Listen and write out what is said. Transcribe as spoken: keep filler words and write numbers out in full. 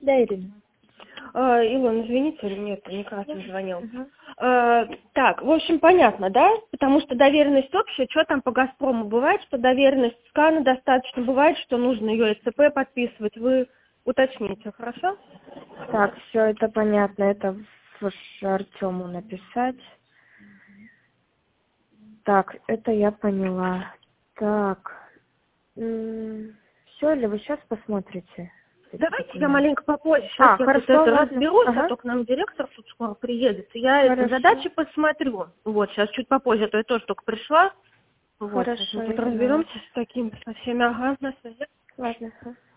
Да, Ирина. А, Илон, извините, или нет, Некрасов звонил. Угу. А, так, в общем, понятно, да? Потому что доверенность общая, что там по «Газпрому» бывает, что доверенность скана достаточно, бывает, что нужно ее СЦП подписывать. Вы уточните, хорошо? Так, все это понятно. Это Артему написать. Так, это я поняла. Так. Все, или вы сейчас посмотрите? Давайте я маленько попозже. Сейчас А, я хорошо, тут это ладно. разберусь, Ага. а то к нам директор тут скоро приедет. И я Хорошо. эти задачи посмотрю. Вот, сейчас чуть попозже, а то я тоже только пришла. Вот, сейчас Хорошо, мы тут Ирина, разберемся ладно. с таким, со всеми, ага, на связи. Ладно. Ага.